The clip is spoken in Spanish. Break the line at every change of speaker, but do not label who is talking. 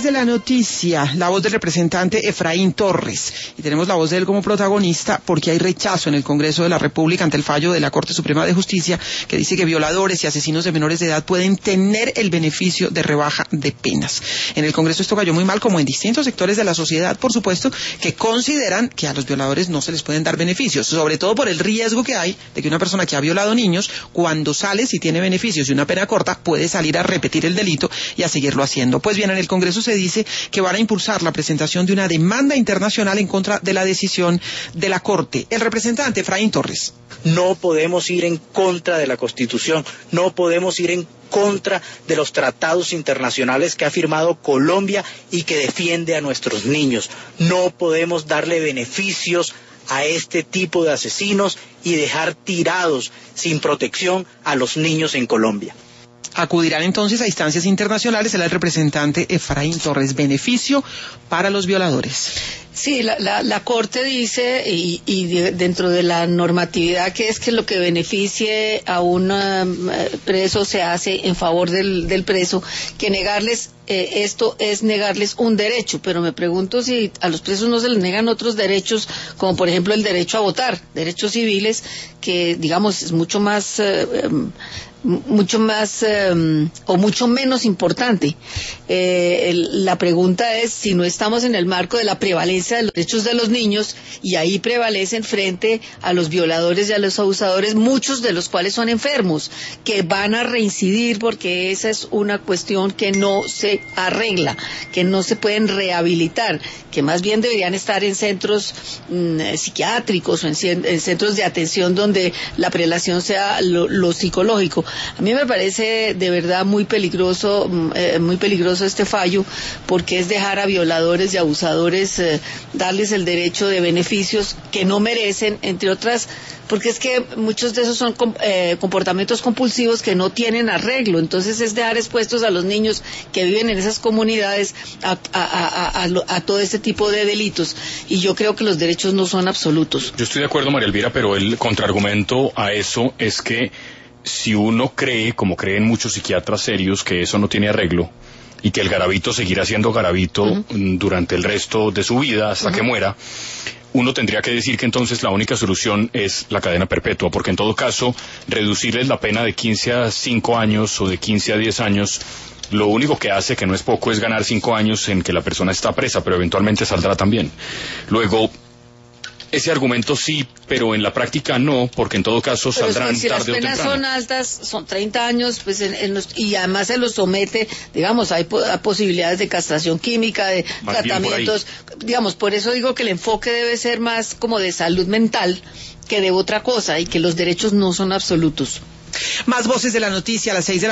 de la noticia, la voz del representante Efraín Torres. Y tenemos la voz de él como protagonista porque hay rechazo en el Congreso de la República ante el fallo de la Corte Suprema de Justicia que dice que violadores y asesinos de menores de edad pueden tener el beneficio de rebaja de penas. En el Congreso esto cayó muy mal, como en distintos sectores de la sociedad, por supuesto, que consideran que a los violadores no se les pueden dar beneficios, sobre todo por el riesgo que hay de que una persona que ha violado niños, cuando sale, si tiene beneficios y una pena corta, puede salir a repetir el delito y a seguirlo haciendo. Pues bien, en el Congreso se dice que van a impulsar la presentación de una demanda internacional en contra de la decisión de la Corte. El representante Efraín Torres.
No podemos ir en contra de la Constitución, no podemos ir en contra de los tratados internacionales que ha firmado Colombia y que defiende a nuestros niños. No podemos darle beneficios a este tipo de asesinos y dejar tirados sin protección a los niños en Colombia.
Acudirán entonces a instancias internacionales el representante Efraín Torres. Beneficio para los violadores.
Sí, la Corte dice, dentro de la normatividad, que es que lo que beneficie a un preso se hace en favor del preso, que negarles esto es negarles un derecho, pero me pregunto si a los presos no se les negan otros derechos, como por ejemplo el derecho a votar, derechos civiles, que digamos es mucho más o mucho menos importante. La pregunta es si no estamos en el marco de la prevalencia de los derechos de los niños, y ahí prevalecen frente a los violadores y a los abusadores, muchos de los cuales son enfermos, que van a reincidir, porque esa es una cuestión que no se arregla, que no se pueden rehabilitar, que más bien deberían estar en centros psiquiátricos o en centros de atención donde la prelación sea lo psicológico. A mí me parece de verdad muy peligroso este fallo, porque es dejar a violadores y abusadores, darles el derecho de beneficios que no merecen, entre otras, porque es que muchos de esos son comportamientos compulsivos que no tienen arreglo. Entonces es dejar expuestos a los niños que viven en esas comunidades a todo este tipo de delitos, y yo creo que los derechos no son absolutos.
Yo estoy de acuerdo, María Elvira, pero el contraargumento a eso es que si uno cree, como creen muchos psiquiatras serios, que eso no tiene arreglo y que el garabito seguirá siendo garabito durante el resto de su vida hasta que muera, uno tendría que decir que entonces la única solución es la cadena perpetua, porque en todo caso reducirles la pena de 15 a 5 años o de 15 a 10 años, lo único que hace, que no es poco, es ganar 5 años en que la persona está presa, pero eventualmente saldrá también. Luego, ese argumento sí, pero en la práctica no, porque en todo caso saldrán
si
tarde o temprano.
Las penas son altas, son 30 años, pues y además se los somete, digamos, hay posibilidades de castración química, de más tratamientos, digamos, por eso digo que el enfoque debe ser más como de salud mental que de otra cosa, y que los derechos no son absolutos.
Más voces de la noticia a las 6 de la